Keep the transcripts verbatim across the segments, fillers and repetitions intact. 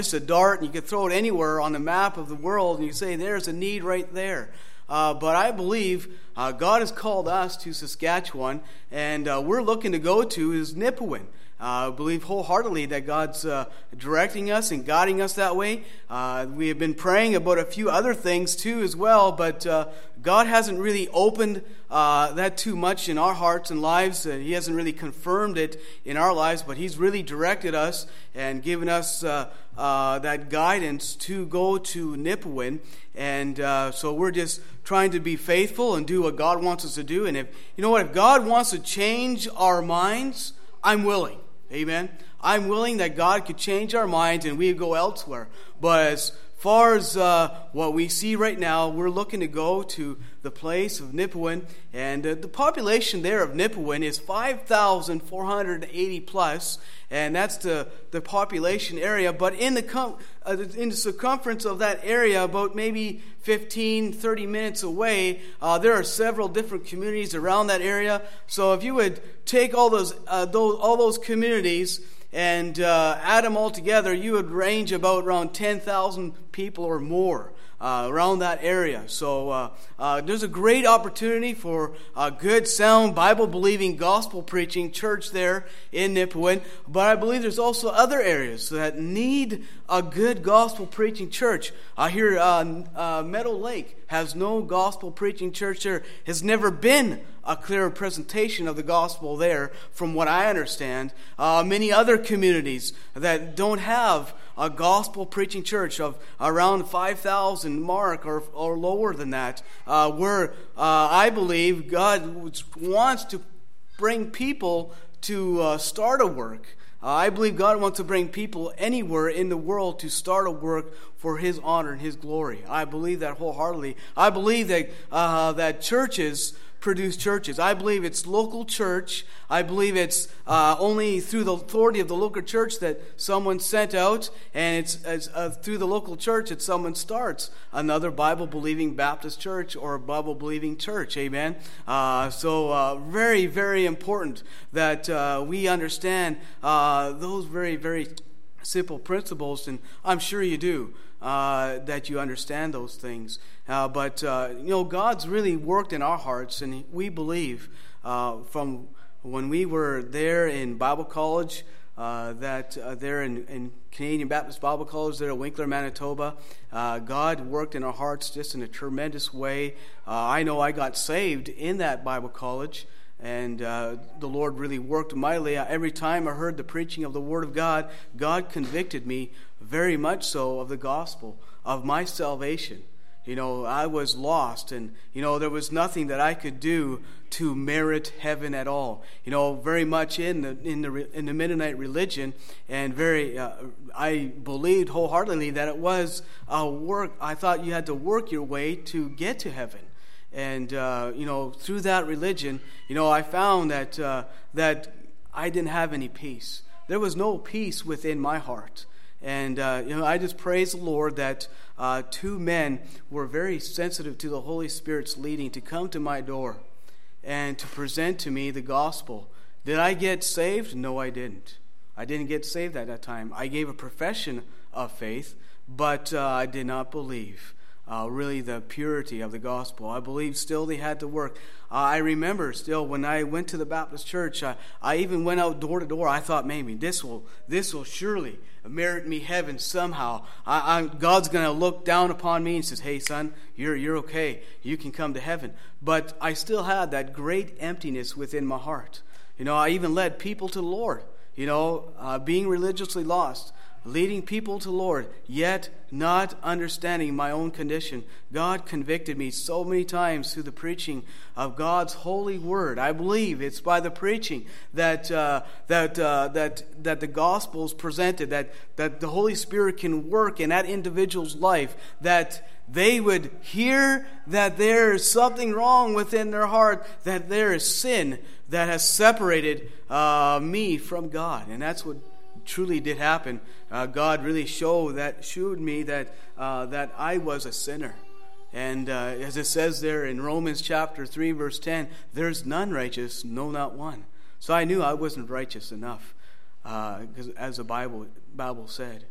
just a dart, and you could throw it anywhere on the map of the world, and you say, there's a need right there. Uh, but I believe uh, God has called us to Saskatchewan, and uh, we're looking to go to is Nipawin. Uh, I believe wholeheartedly that God's uh, directing us and guiding us that way. Uh, we have been praying about a few other things too as well, but uh, God hasn't really opened uh, that too much in our hearts and lives. Uh, he hasn't really confirmed it in our lives, but He's really directed us and given us uh, uh, that guidance to go to Nipawin. And uh, so we're just trying to be faithful and do what God wants us to do. And if you know what, if God wants to change our minds, I'm willing. Amen. I'm willing that God could change our minds and we go elsewhere. But as far as uh, what we see right now, we're looking to go to the place of Nipawin. And uh, the population there of Nipawin is five thousand four hundred eighty plus. And that's the, the population area. But in the, com- uh, in the circumference of that area, about maybe fifteen, thirty minutes away, uh, there are several different communities around that area. So if you would take all those, uh, those all those communities and uh, add them all together, you would range about around ten thousand people or more uh, around that area. So uh, uh, there's a great opportunity for a good, sound, Bible-believing, gospel-preaching church there in Nipawin. But I believe there's also other areas that need a good gospel-preaching church. I hear uh, uh, Meadow Lake has no gospel-preaching church there. Has never been a clear presentation of the gospel there, from what I understand. Uh, many other communities that don't have a gospel-preaching church of around five thousand mark or, or lower than that, uh, where uh, I believe God wants to bring people to uh, start a work. Uh, I believe God wants to bring people anywhere in the world to start a work for His honor and His glory. I believe that wholeheartedly. I believe that uh, that churches produce churches. I believe it's local church. I believe it's uh, only through the authority of the local church that someone sent out, and it's, it's uh, through the local church that someone starts another Bible-believing Baptist church or a Bible-believing church. Amen? Uh, so uh, very, very important that uh, we understand uh, those very, very simple principles, and I'm sure you do. Uh, that you understand those things. Uh, but, uh, you know, God's really worked in our hearts, and we believe uh, from when we were there in Bible college, uh, that uh, there in, in Canadian Baptist Bible College there in Winkler, Manitoba, uh, God worked in our hearts just in a tremendous way. Uh, I know I got saved in that Bible college, and uh, the Lord really worked mightily. Every time I heard the preaching of the Word of God, God convicted me very much so of the gospel, of my salvation. You know, I was lost, and, you know, there was nothing that I could do to merit heaven at all. You know, very much in the in the in the Mennonite religion, and very, uh, I believed wholeheartedly that it was a work. I thought you had to work your way to get to heaven. And, uh, you know, through that religion, you know, I found that uh, that I didn't have any peace. There was no peace within my heart. And, uh, you know, I just praise the Lord that uh, two men were very sensitive to the Holy Spirit's leading to come to my door and to present to me the gospel. Did I get saved? No, I didn't. I didn't get saved at that time. I gave a profession of faith, but uh, I did not believe. Uh, really the purity of the gospel. I believe still they had to work. Uh, I remember still when I went to the Baptist church, uh, I even went out door to door. I thought maybe this will this will surely merit me heaven somehow. I, I, God's going to look down upon me and says, hey son, you're you're okay. You can come to heaven. But I still had that great emptiness within my heart. You know, I even led people to the Lord. You know, uh, being religiously lost. Leading people to the Lord, yet not understanding my own condition. God convicted me so many times through the preaching of God's holy word. I believe it's by the preaching that uh, that uh, that that the gospel is presented, that that the Holy Spirit can work in that individual's life, that they would hear that there is something wrong within their heart, that there is sin that has separated uh, me from God, and that's what truly did happen. Uh, God really showed that showed me that uh, that I was a sinner, and uh, as it says there in Romans chapter three verse ten, there's none righteous, no, not one. So I knew I wasn't righteous enough, because uh, as the Bible Bible said,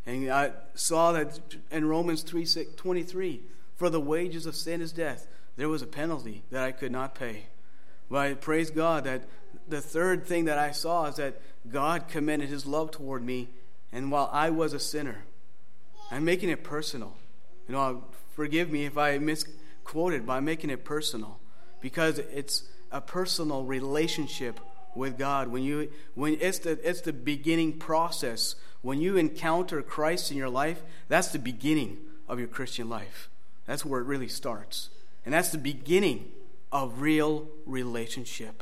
And I saw that in Romans three twenty-three, for the wages of sin is death. There was a penalty that I could not pay. But I praise God that the third thing that I saw is that God commended his love toward me, and while I was a sinner. I'm making it personal. You know, forgive me if I misquoted, but I'm making it personal, because it's a personal relationship with God. When you, when it's the it's the beginning process. When you encounter Christ in your life, that's the beginning of your Christian life. That's where it really starts, and that's the beginning of real relationship.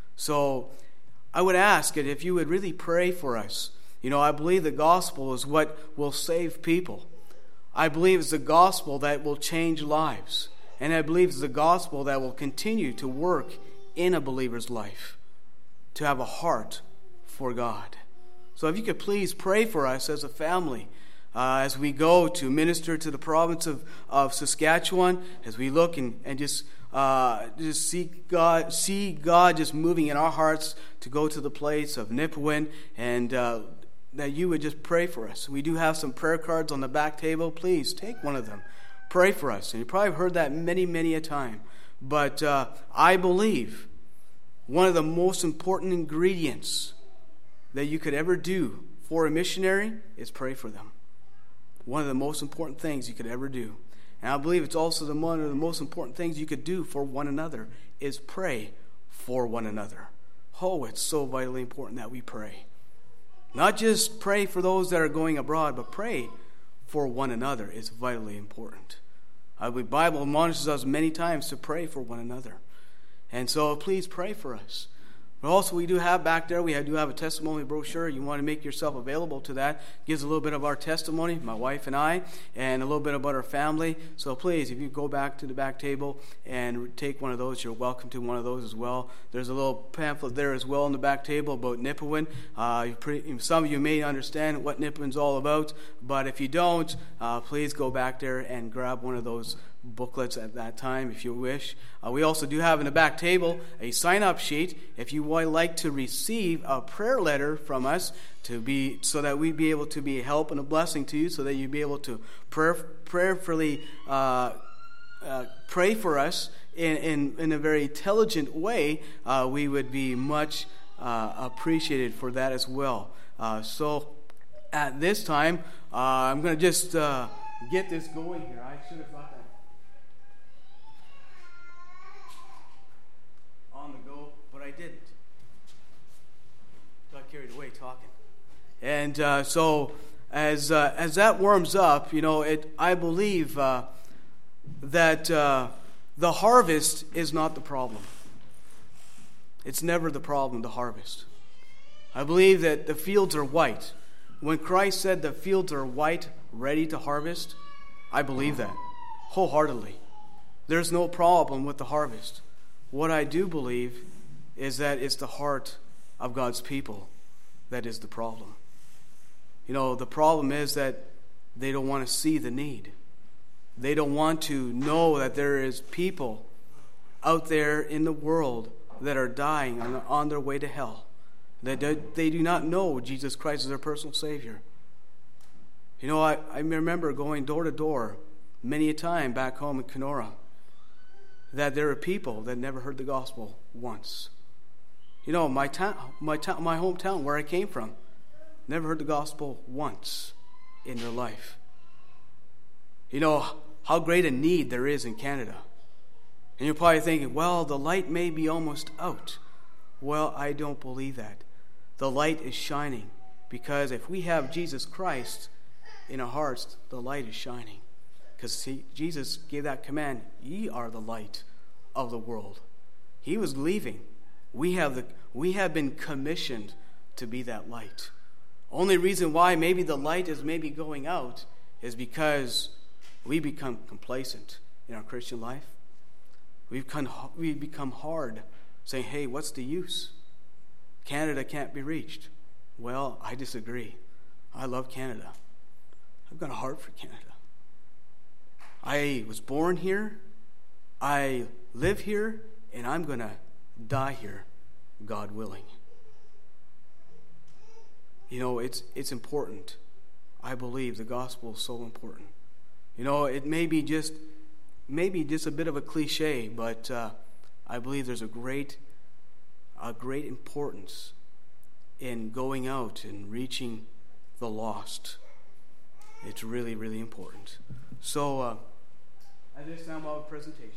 So, I would ask that if you would really pray for us. You know, I believe the gospel is what will save people. I believe it's the gospel that will change lives. And I believe it's the gospel that will continue to work in a believer's life, to have a heart for God. So if you could please pray for us as a family, uh, as we go to minister to the province of, of Saskatchewan, as we look and, and just uh, just see God, see God just moving in our hearts to go to the place of Nipawin, and uh, that you would just pray for us. We do have some prayer cards on the back table. Please take one of them. Pray for us. And you probably heard that many, many a time. But uh, I believe one of the most important ingredients that you could ever do for a missionary is pray for them. One of the most important things you could ever do. And I believe it's also the one of the most important things you could do for one another is pray for one another. Oh, it's so vitally important that we pray. Not just pray for those that are going abroad, but pray for one another is vitally important. Uh, the Bible admonishes us many times to pray for one another. And so please pray for us. But also we do have back there, we do have a testimony brochure. You want to make yourself available to that. It gives a little bit of our testimony, my wife and I, and a little bit about our family. So please, if you go back to the back table and take one of those, you're welcome to one of those as well. There's a little pamphlet there as well on the back table about Nipawin. Uh, pretty, some of you may understand what Nipawin's all about, but if you don't, uh, please go back there and grab one of those booklets at that time if you wish. Uh, we also do have in the back table a sign-up sheet if you would like to receive a prayer letter from us to be so that we'd be able to be a help and a blessing to you, so that you'd be able to prayer, prayerfully uh, uh, pray for us in, in, in a very intelligent way. Uh, we would be much uh, appreciated for that as well. Uh, so at this time, uh, I'm going to just uh, get this going here. I should have thought that on the go, but I didn't. Got carried away talking. And uh, so as uh, as that warms up, you know, it I believe uh, that uh, the harvest is not the problem. It's never the problem, the harvest. I believe that the fields are white. When Christ said the fields are white, ready to harvest, I believe that wholeheartedly. There's no problem with the harvest. What I do believe is that it's the heart of God's people that is the problem. You know, the problem is that they don't want to see the need. They don't want to know that there is people out there in the world that are dying on, on their way to hell. That they do not know Jesus Christ as their personal Savior. You know, I, I remember going door to door many a time back home in Kenora, that there are people that never heard the gospel once. You know, my town, my town, my hometown, where I came from, never heard the gospel once in their life. You know how great a need there is in Canada. And you're probably thinking, well, the light may be almost out. Well, I don't believe that. The light is shining, because if we have Jesus Christ in our hearts, the light is shining. Because Jesus gave that command, ye are the light of the world. He was leaving. We have the we have been commissioned to be that light. Only reason why maybe the light is maybe going out is because we become complacent in our Christian life. We've become, we've become hard, saying, hey, what's the use? Canada can't be reached. Well, I disagree. I love Canada. I've got a heart for Canada. I was born here, I live here, and I'm going to die here, God willing. You know, it's it's important. I believe the gospel is so important. You know, it may be just maybe just a bit of a cliche, but uh, I believe there's a great, a great importance in going out and reaching the lost. It's really, really important. So, uh, at this time, I'll have a presentation.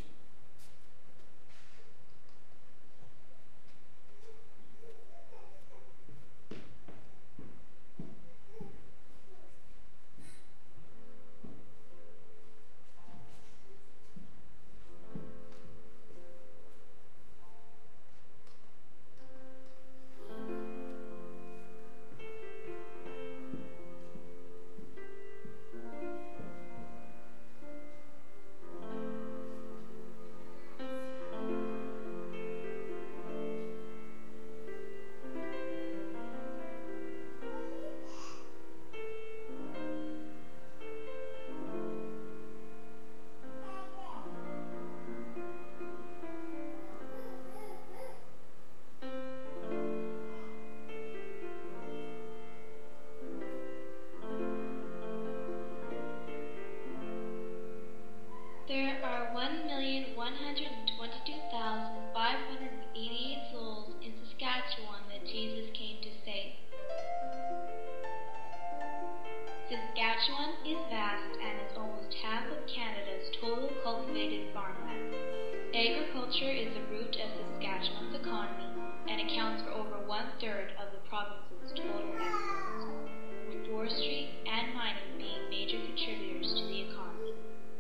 Saskatchewan is vast and is almost half of Canada's total cultivated farmland. Agriculture is the root of Saskatchewan's economy and accounts for over one-third of the province's total exports, with forestry and mining being major contributors to the economy.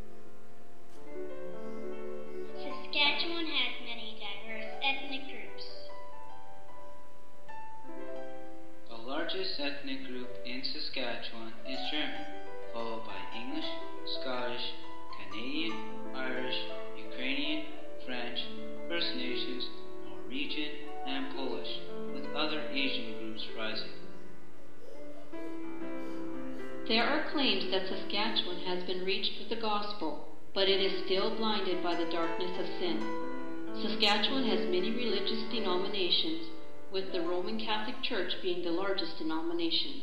Saskatchewan has many diverse ethnic groups. The largest ethnic group in Saskatchewan is German, followed by English, Scottish, Canadian, Irish, Ukrainian, French, First Nations, Norwegian, and Polish, with other Asian groups rising. There are claims that Saskatchewan has been reached with the gospel, but it is still blinded by the darkness of sin. Saskatchewan has many religious denominations, with the Roman Catholic Church being the largest denomination.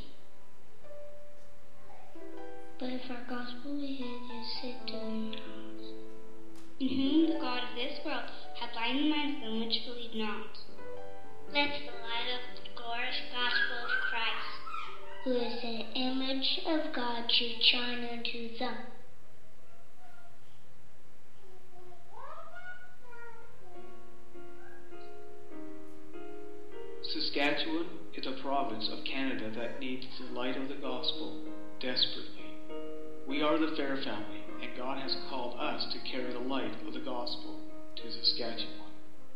But if our gospel we hear is said to their hearts, in whom the God of this world hath blinded the minds of them which believe not. Let the light of the glorious gospel of Christ, who is the image of God, should shine unto them. Saskatchewan is a province of Canada that needs the light of the gospel desperately. We are the Fair family, and God has called us to carry the light of the gospel to Saskatchewan.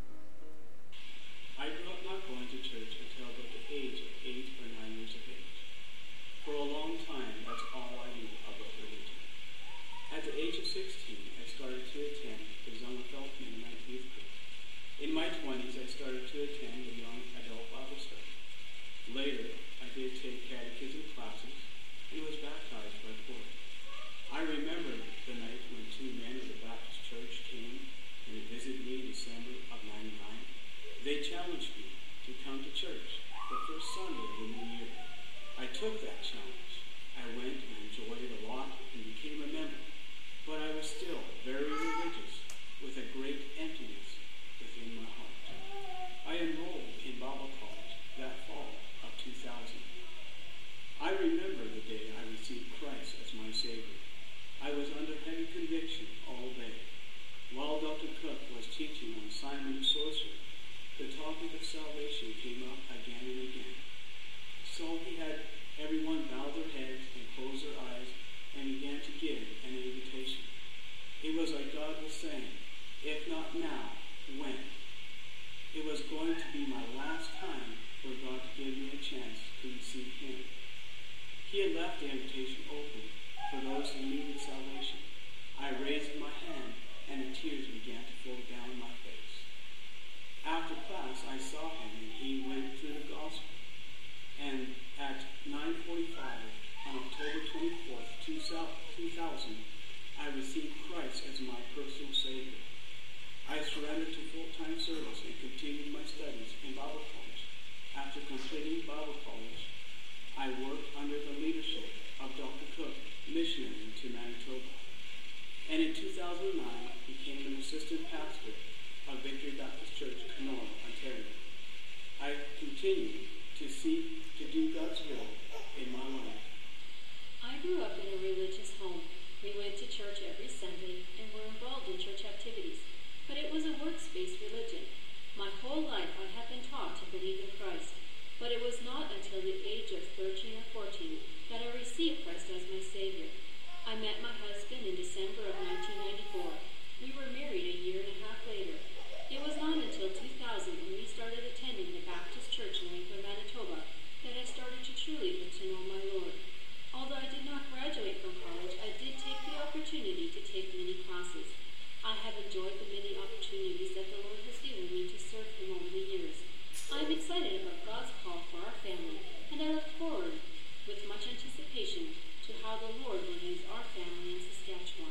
I grew up not going to church until about the age of eight or nine years of age. For a long time, that's all I knew about religion. At the age of sixteen, I started to attend the young adult Mennonite youth group. In my twenties, I started to attend the young adult Bible study. Later, I did take catechism classes and was baptized by Port. I remember the night when two men of the Baptist church came and visited me in December of ninety-nine. They challenged me to come to church the first Sunday of the new year. I took that challenge. I went and enjoyed it a lot and became a member. But I was still very religious, with a great emptiness within my heart. I enrolled in Bible college that fall of two thousand. I remember the day I received Christ as my Savior. I was under heavy conviction all day. While Doctor Cook was teaching on Simon the Sorcerer, the topic of salvation came up again and again. So he had everyone bow their heads and close their eyes and began to give an invitation. It was like God was saying, if not now, when? It was going to be my last time for God to give me a chance to receive Him. He had left the invitation open for those who needed salvation. I raised my hand and the tears began to flow down my face. After class, I saw him and he went through the gospel. And at nine forty-five on October twenty-fourth, two thousand, I received Christ as my personal Savior. I surrendered to full-time service and continued my studies in Bible college. After completing Bible college, I worked under the leadership of Doctor Cook, missionary to Manitoba. And in two thousand nine, became an assistant pastor of Victory Baptist Church, Kenora, Ontario. I continue to seek to do God's will in my life. I grew up in a religious home. We went to church every Sunday and were involved in church activities, but it was a works-based religion. My whole life I have been taught to believe in Christ, but it was not until the age of thirteen or fourteen that I received Christ as my Savior. I met my husband in December of nineteen ninety-four. We were married a year and a half later. It was not until two thousand, when we started attending the Baptist Church in Winkler, Manitoba, that I started to truly get to know my Lord. Although I did not graduate from college, I did take the opportunity to take many classes. I have enjoyed the many opportunities that the Lord has given me to serve Him over the years. I am excited about God's call for our family, and I look forward with much anticipation to how the Lord will use our family in Saskatchewan.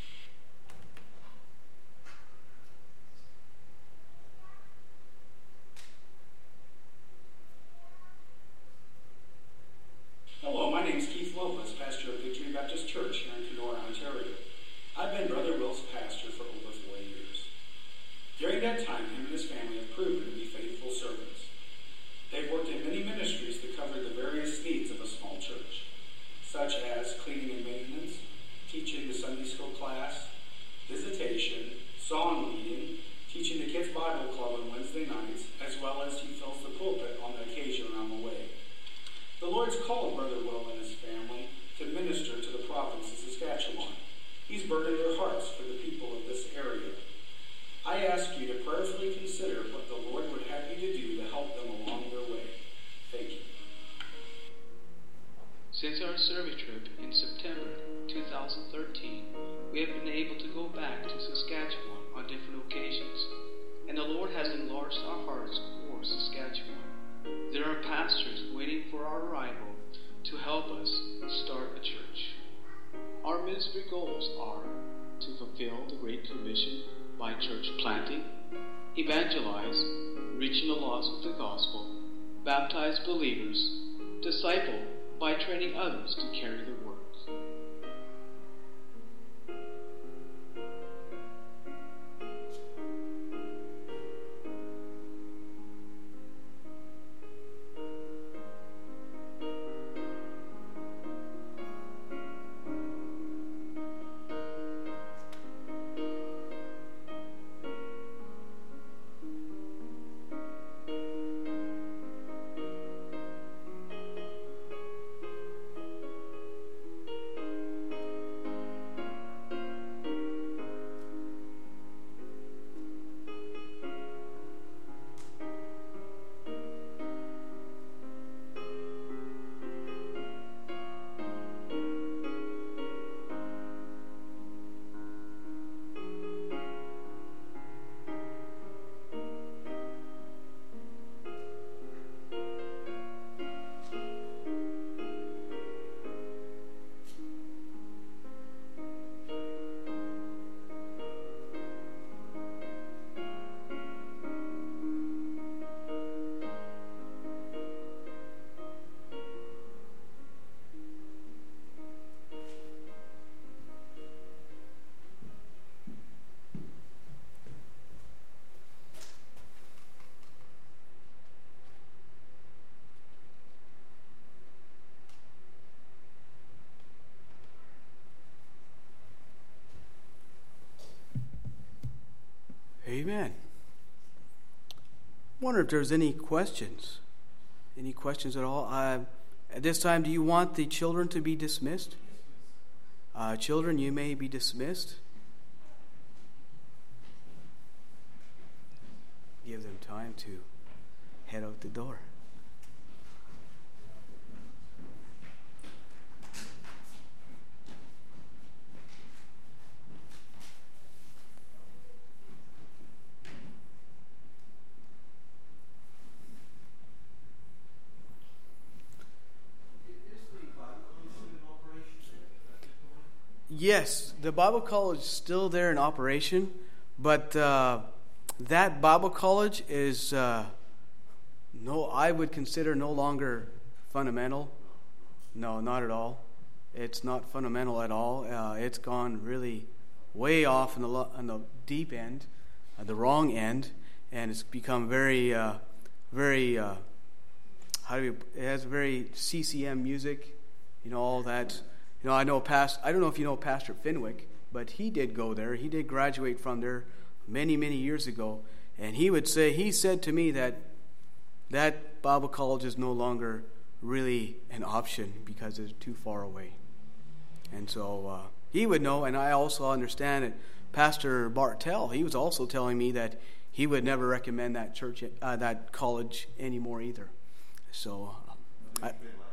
Hello, my name is Keith Lopez, pastor of Victory Baptist Church here in Kenora, Ontario. I've been Brother Will's pastor for over four years. During that time, him and his family have proven to be faithful servants. They've worked in many ministries to cover the various needs of a small church, such as cleaning and maintenance, teaching the Sunday school class, visitation, song leading, teaching the kids' Bible club on Wednesday nights, as well as he fills the pulpit on the occasion when I'm away. The Lord's called Brother Will and his family to minister to the province of Saskatchewan. He's burdened their hearts for the people of this area. I ask you to prayerfully consider what the Lord would have you to do to help them along their way. Thank you. Since our survey trip in September two thousand thirteen, we have been able to go back to Saskatchewan on different occasions, and the Lord has enlarged our hearts for Saskatchewan. There are pastors waiting for our arrival to help us start a church. Our ministry goals are to fulfill the Great Commission by church planting, evangelize, reaching the lost with the gospel, baptize believers, disciple by training others to carry the word. Amen. I wonder if there's any questions. Any questions at all? Uh, at this time, do you want the children to be dismissed? Uh, children, you may be dismissed. Give them time to head out the door. Yes, the Bible college is still there in operation, but uh, that Bible college is uh, no, I would consider no longer fundamental. No, not at all. It's not fundamental at all. Uh, it's gone really way off on the lo- on the deep end, uh, the wrong end, and it's become very, uh, very. Uh, how do you? It has very C C M music, you know, all that. You know, I know past. I don't know if you know Pastor Fenwick, but he did go there. He did graduate from there many, many years ago, and he would say he said to me that that Bible college is no longer really an option because it's too far away. And so uh, he would know, and I also understand that Pastor Bartell, he was also telling me that he would never recommend that church, uh, that college anymore either. So, uh, I,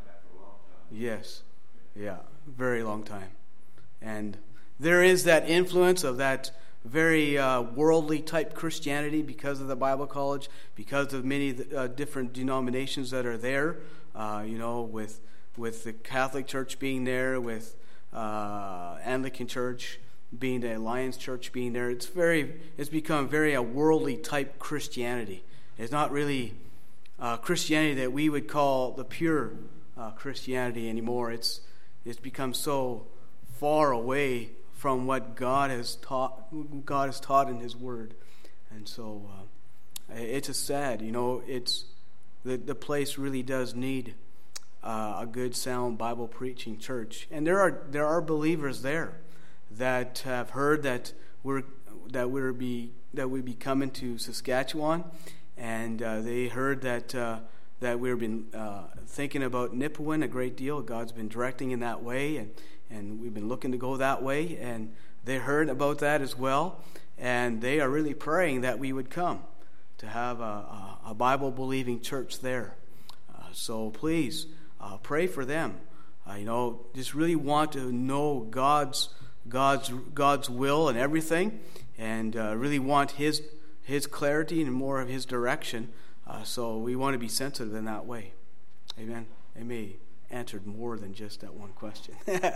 yes, yeah, very long time. And there is that influence of that very uh, worldly type Christianity because of the Bible college, because of many uh, different denominations that are there. Uh, you know, with with the Catholic Church being there, with uh, Anglican Church being the Alliance Church being there. It's very, it's become very a worldly type Christianity. It's not really uh, Christianity that we would call the pure uh, Christianity anymore. It's it's become so far away from what God has taught. God has taught in His Word, and so uh, it's a sad. You know, it's the the place really does need uh, a good, sound Bible preaching church, and there are there are believers there that have heard that we're that we're be that we be coming to Saskatchewan, and uh, they heard that uh, that we've been uh, thinking about Nipawin a great deal. God's been directing in that way, and and we've been looking to go that way. And they heard about that as well, and they are really praying that we would come to have a, a, a Bible believing church there. Uh, so please uh, pray for them. Uh, you know, just really want to know God's. God's God's will and everything, and uh, really want His His clarity and more of His direction. Uh, so we want to be sensitive in that way. Amen. I may answered more than just that one question.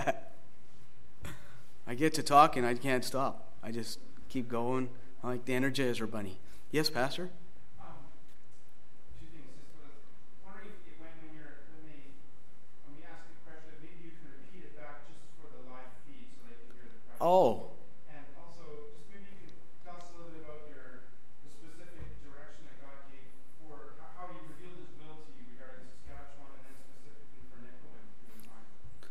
I get to talking, I can't stop. I just keep going. I like the Energizer Bunny. Yes, Pastor. Oh. And also, just maybe you could tell us a little bit about your the specific direction that God gave for how He revealed His will to you regarding Saskatchewan and then specifically for Nipawin, if you wouldn't mind.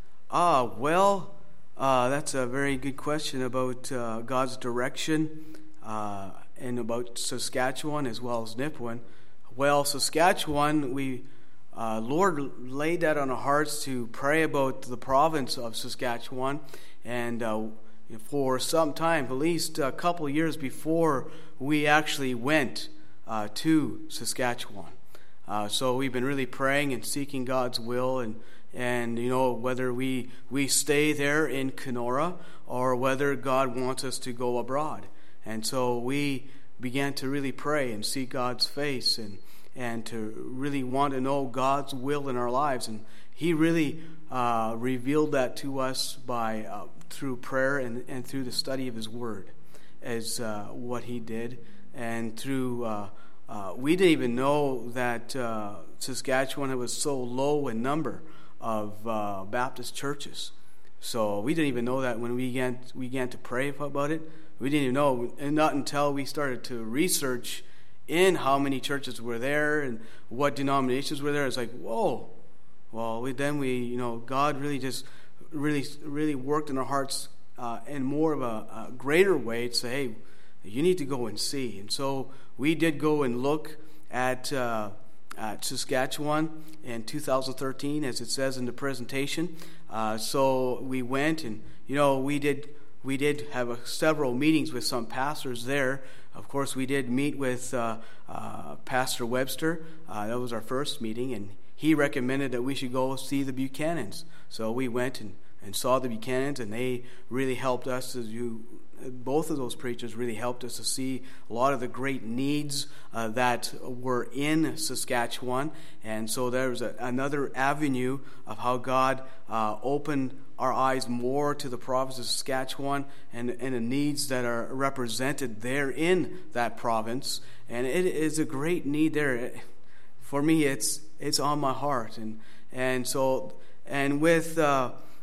Ah, well, uh, that's a very good question about uh, God's direction uh, and about Saskatchewan as well as Nipawin. Well, Saskatchewan, we uh, Lord laid that on our hearts to pray about the province of Saskatchewan, and uh, for some time, at least a couple of years before we actually went uh, to Saskatchewan. Uh, so we've been really praying and seeking God's will, and and you know whether we we stay there in Kenora or whether God wants us to go abroad. And so we began to really pray and seek God's face, and and to really want to know God's will in our lives. And He really uh, revealed that to us by uh, through prayer and, and through the study of His Word, as uh, what He did. And through, uh, uh, we didn't even know that uh, Saskatchewan was so low in number of uh, Baptist churches. So we didn't even know that when we began, we began to pray about it. We didn't even know, and not until we started to research in how many churches were there and what denominations were there. It's like, whoa. Well, we, then we, you know, God really just really, really worked in our hearts uh, in more of a, a greater way to say, hey, you need to go and see. And so we did go and look at, uh, at Saskatchewan in two thousand thirteen, as it says in the presentation. Uh, so we went, and you know, we did we did have a, several meetings with some pastors there. Of course, we did meet with uh, uh, Pastor Webster. Uh, that was our first meeting, and he recommended that we should go see the Buchanans. So we went and, and saw the Buchanans, and they really helped us. As you, both of those preachers really helped us to see a lot of the great needs uh, that were in Saskatchewan. And so there was a, another avenue of how God uh, opened our eyes more to the province of Saskatchewan and, and the needs that are represented there in that province. And it is a great need there. For me, it's it's on my heart. And and so and with uh,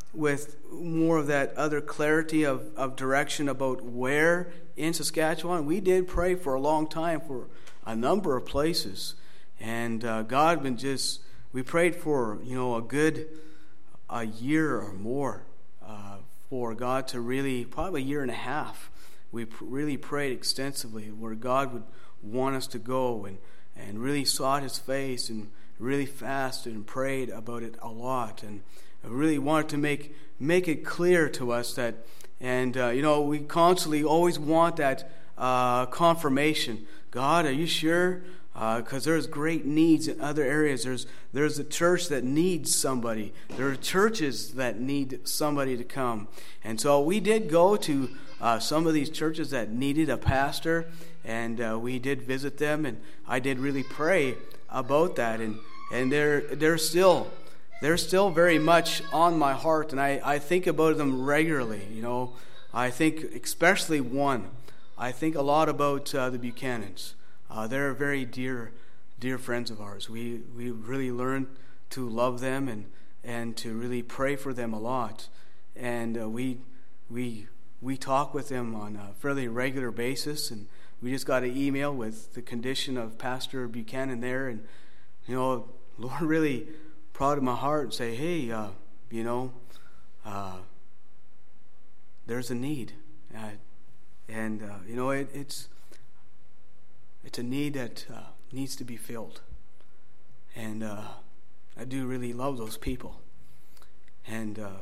with more of that other clarity of, of direction about where in Saskatchewan. We did pray for a long time for a number of places. And uh, God been just, we prayed for, you know, a good a year or more uh, for God to really, probably a year and a half. We pr- really prayed extensively where God would want us to go, and, and really sought His face and really fasted and prayed about it a lot. And I really wanted to make make it clear to us that, and uh, you know, we constantly always want that uh, confirmation. God, are you sure? Because uh, there's great needs in other areas. There's there's a church that needs somebody. There are churches that need somebody to come. And so we did go to uh, some of these churches that needed a pastor, and uh, we did visit them, and I did really pray about that. And and they're they're still they're still very much on my heart, and I, I think about them regularly. You know, I think especially one. I think a lot about uh, the Buchanans. Uh, they're very dear, dear friends of ours. We we really learned to love them and, and to really pray for them a lot. And uh, we we we talk with them on a fairly regular basis. And we just got an email with the condition of Pastor Buchanan there. And you know, Lord really proud of my heart and say, hey, uh, you know, uh, there's a need, uh, and uh, you know it, it's. It's a need that uh, needs to be filled. And uh, I do really love those people. And, uh,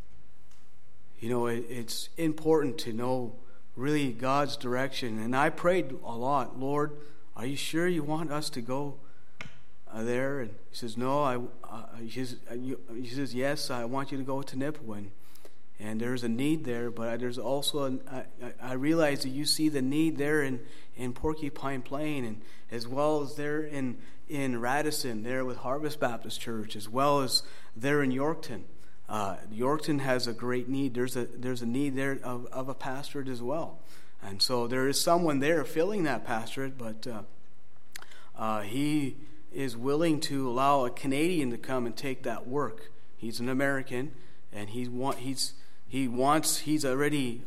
you know, it, it's important to know really God's direction. And I prayed a lot, Lord, are you sure you want us to go uh, there? And he says, no. I. Uh, he, says, uh, you, he says, yes, I want you to go to Nipawin. And there's a need there, but there's also, an, I, I realize that you see the need there in, in Porcupine Plain, and as well as there in, in Radisson, there with Harvest Baptist Church, as well as there in Yorkton. Uh, Yorkton has a great need. There's a there's a need there of, of a pastorate as well. And so there is someone there filling that pastorate, but uh, uh, he is willing to allow a Canadian to come and take that work. He's an American, and he want he's... He wants, he's already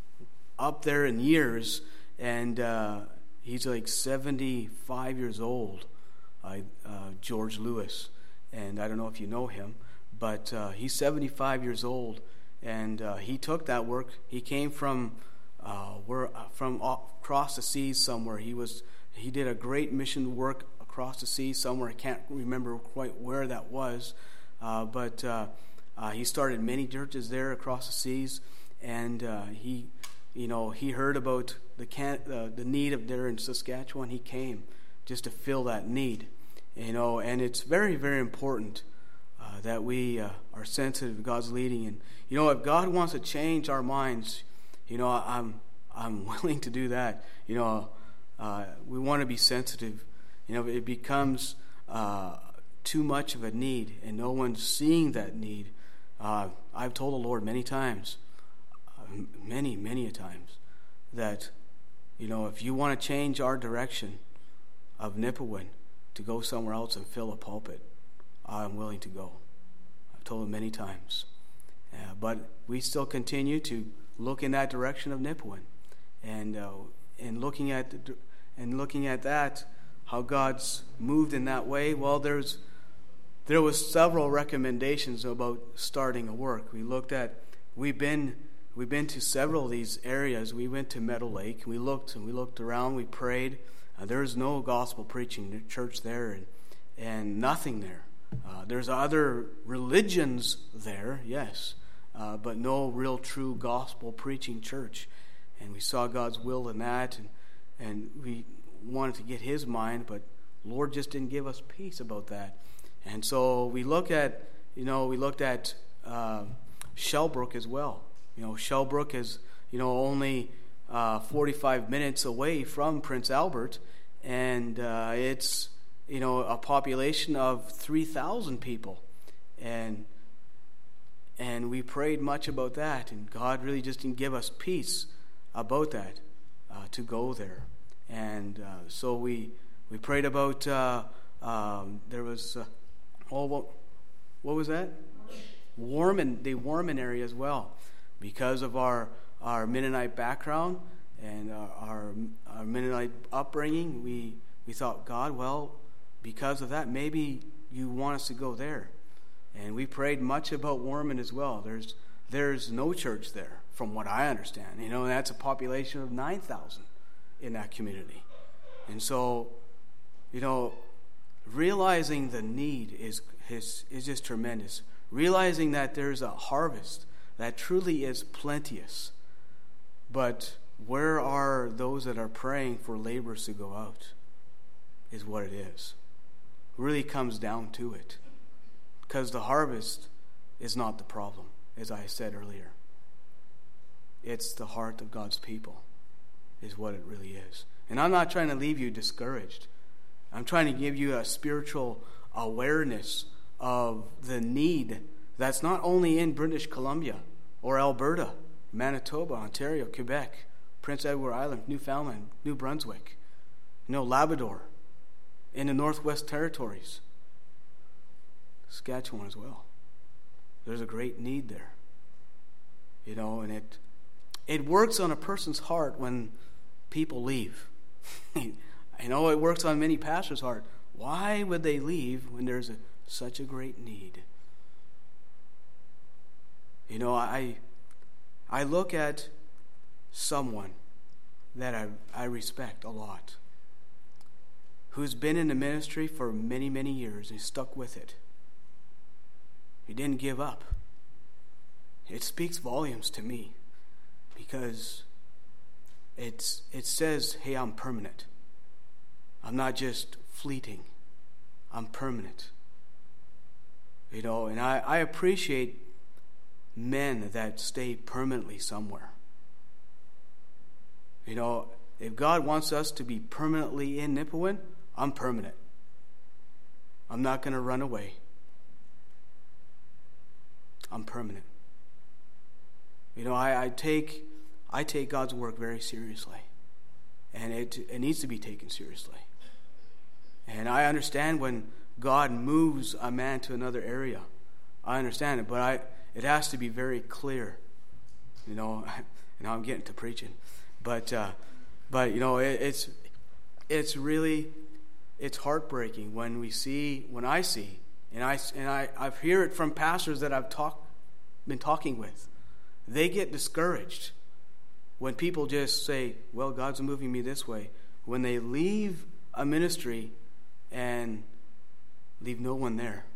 up there in years, and uh, he's like seventy-five years old, uh, uh, George Lewis. And I don't know if you know him, but uh, he's seventy-five years old, and uh, he took that work. He came from uh, where, uh, from across the seas somewhere. He was he did a great mission work across the seas somewhere. I can't remember quite where that was, uh, but... Uh, Uh, he started many churches there across the seas, and uh, he, you know, he heard about the can, uh, the need of there in Saskatchewan. He came just to fill that need, you know. And it's very, very important uh, that we uh, are sensitive to God's leading. And you know, if God wants to change our minds, you know, I'm I'm willing to do that. You know, uh, we want to be sensitive. You know, if it becomes uh, too much of a need, and no one's seeing that need. Uh, I've told the Lord many times, uh, many, many a times, that, you know, if you want to change our direction of Nipawin to go somewhere else and fill a pulpit, I'm willing to go. I've told him many times. Uh, but we still continue to look in that direction of Nipawin, and uh, and looking at the, and looking at that, how God's moved in that way. Well, there's. There was several recommendations about starting a work. We looked at, we've been we've been to several of these areas. We went to Meadow Lake. We looked and we looked around. We prayed. Uh, there is no gospel preaching church there, and and nothing there. Uh, there's other religions there, yes, uh, but no real true gospel preaching church. And we saw God's will in that, and and we wanted to get His mind, but Lord just didn't give us peace about that. And so we look at, you know, we looked at uh, Shellbrook as well. You know, Shellbrook is, you know, only uh, forty-five minutes away from Prince Albert, and uh, it's, you know, a population of three thousand people, and and we prayed much about that, and God really just didn't give us peace about that uh, to go there, and uh, so we we prayed about. Uh, um, there was. Uh, Oh, what, what was that? Warman, the Warman area as well. Because of our, our Mennonite background and our, our, our Mennonite upbringing, we, we thought, God, well, because of that, maybe you want us to go there. And we prayed much about Warman as well. There's there's no church there, from what I understand. You know, that's a population of nine thousand in that community. And so, you know, realizing the need is, is, is just tremendous. Realizing that there's a harvest that truly is plenteous. But where are those that are praying for laborers to go out is what it is. It really comes down to it. Because the harvest is not the problem, as I said earlier. It's the heart of God's people is what it really is. And I'm not trying to leave you discouraged. I'm trying to give you a spiritual awareness of the need that's not only in British Columbia or Alberta, Manitoba, Ontario, Quebec, Prince Edward Island, Newfoundland, New Brunswick, you know, Labrador, in the Northwest Territories, Saskatchewan as well. There's a great need there. You know, and it it works on a person's heart when people leave. I know it works on many pastors' heart. Why would they leave when there's a, such a great need? You know, I I look at someone that I, I respect a lot, who's been in the ministry for many, many years and stuck with it. He didn't give up. It speaks volumes to me because it's it says, hey, I'm permanent. I'm not just fleeting. I'm permanent. You know, and I, I appreciate men that stay permanently somewhere. You know, if God wants us to be permanently in Nipawin, I'm permanent. I'm not going to run away. I'm permanent. You know, I, I take I take God's work very seriously. And it, it needs to be taken seriously. And I understand when God moves a man to another area. I understand it, but I it has to be very clear. You know, and I'm getting to preaching. But uh, but you know, it, it's it's really it's heartbreaking when we see when I see and I and I I hear it from pastors that I've talked been talking with. They get discouraged when people just say, well, God's moving me this way. When they leave a ministry and leave no one there.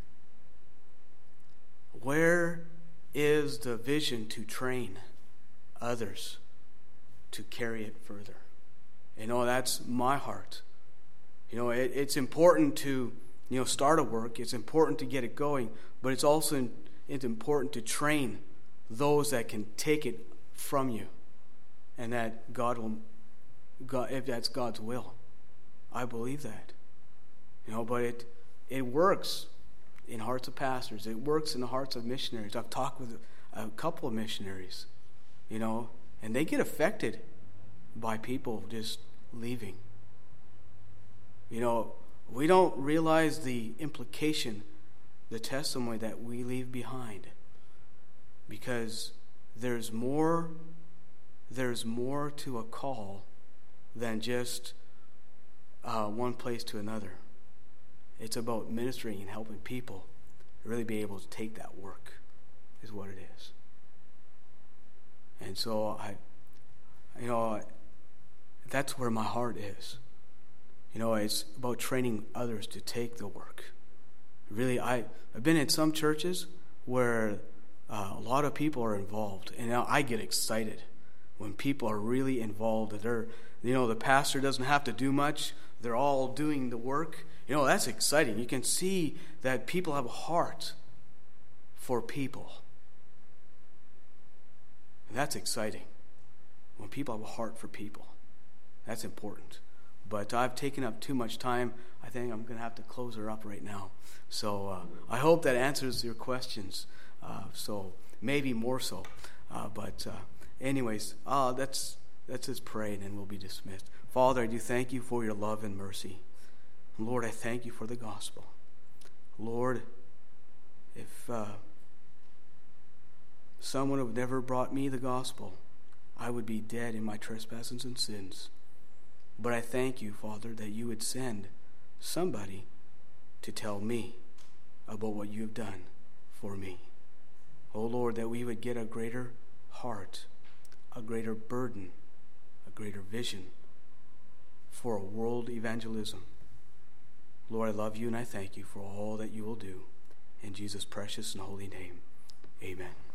Where is the vision to train others to carry it further? You know, that's my heart. You know, it, it's important to, you know, start a work. It's important to get it going, but it's also it's important to train those that can take it from you, and that God will, God, if that's God's will. I believe that. You know, but it it works in hearts of pastors. It works in the hearts of missionaries. I've talked with a couple of missionaries, you know, and they get affected by people just leaving. You know, we don't realize the implication, the testimony that we leave behind, because there's more there's more to a call than just uh, one place to another. It's about ministering and helping people really be able to take that work, is what it is. And so I, you know, that's where my heart is. You know, it's about training others to take the work. Really, I, I've been in some churches where uh, a lot of people are involved, and I get excited when people are really involved. They're, you know, the pastor doesn't have to do much. They're all doing the work. You know, that's exciting. You can see that people have a heart for people. And that's exciting. When people have a heart for people. That's important. But I've taken up too much time. I think I'm going to have to close her up right now. So uh, I hope that answers your questions. Uh, so maybe more so. Uh, but uh, anyways, uh, that's, let's just pray and then we'll be dismissed. Father, I do thank you for your love and mercy. Lord, I thank you for the gospel. Lord, if uh, someone would never brought me the gospel, I would be dead in my trespasses and sins. But I thank you, Father, that you would send somebody to tell me about what you have done for me. Oh Lord, that we would get a greater heart, a greater burden, a greater vision for a world evangelism. Lord, I love you and I thank you for all that you will do. In Jesus' precious and holy name, amen.